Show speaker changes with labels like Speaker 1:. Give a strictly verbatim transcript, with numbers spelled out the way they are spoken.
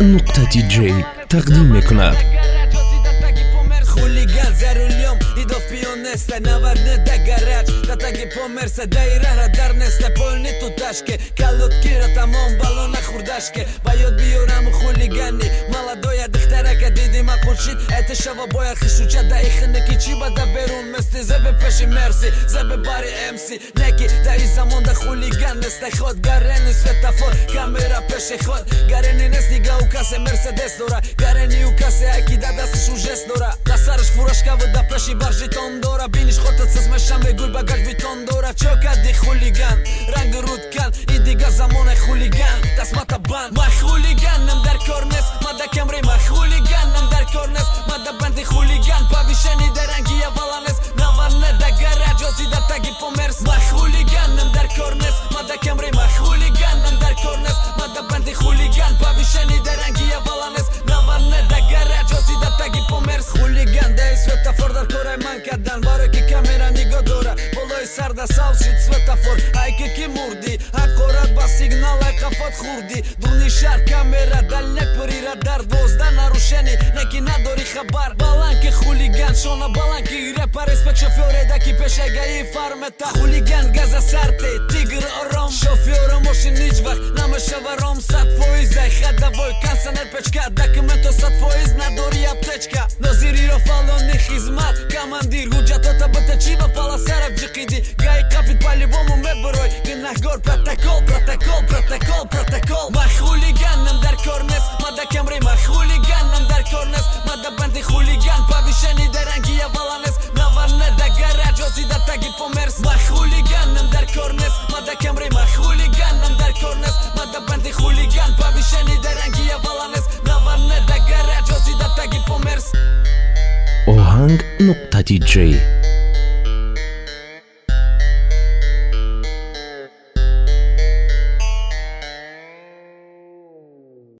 Speaker 1: نقطة دي جي تقديم میکند.
Speaker 2: Хулиган за рулем и до пионеста наварне да гарач да таги померса да и рара дарнеста полни туташке калот кира тамон балона хурдашке байот биорам хулигани молодоя дихтарака дидима куршит это шава боя хишуча да ихне кичиба да берун месте зебе пеши мерси зебе бари эмси неки да и замон да хулиган неста ход гарени светофор камера пеше ход гарени не стига у касе мерседес дора гарени у касе аки да да слышу жест дора Сарыш фурашка вода пеши баржи тондора Биниш хотът с мешаме гуй багаж ви тондора Чока ди хулиган, ранг руткан Иди га замоне хулиган, тасмата бан Ма хулиган, nem dar корнес Мада кемрей, ма хулиган, nem dar корнес Мада банди хулиган, повишени да ранги я валанес Наварне да гарач, ози да таги померс Ма хулиган, nem dar корнес Мада кемрей, ма хулиган, nem dar корнес Мада банди хулиган, повишени да ранги я валанес Наварне да гарач, ози да таги померс Хулиган да и светофор дар корай манкадан Баро ки камера ниго дора Болой сар да салшит светофор Айке ки мурди Акорат ба сигнал ай кафат хурди Дурни шар камера Дальняк при радар Двозда нарушени Неки надори хабар Баланки хулиган Шона баланки репар Респект шофьоре да ки пеше га и фармета Хулиган газа сарте Тигр ором Шофьора мошин ниč вах Намешава ром Са твои зай Хадавой Кансанер печка Документо са твои Надори аптечка Назириро фалони хизмат Командир Худжатота бата чива Пала сараб джикиди Гай капит по-любому ме брой Гнах гор протокол Протокол, протокол, протокол Ма хулиган, nem dar корнес Мада кемрей, ма хулиган, nem dar корнес Мада банди хулиган Повишени да ранги я валанес Наварне да гарач Ози да таги померс Ма хулиган, nem dar корнес Мада кемрей, ма хулиган, nem dar корнес Мада банди хулиган Повишени да ранги я валанес Наварне да гарач Ози да таги померс
Speaker 1: اوهنگ نقطه دی جی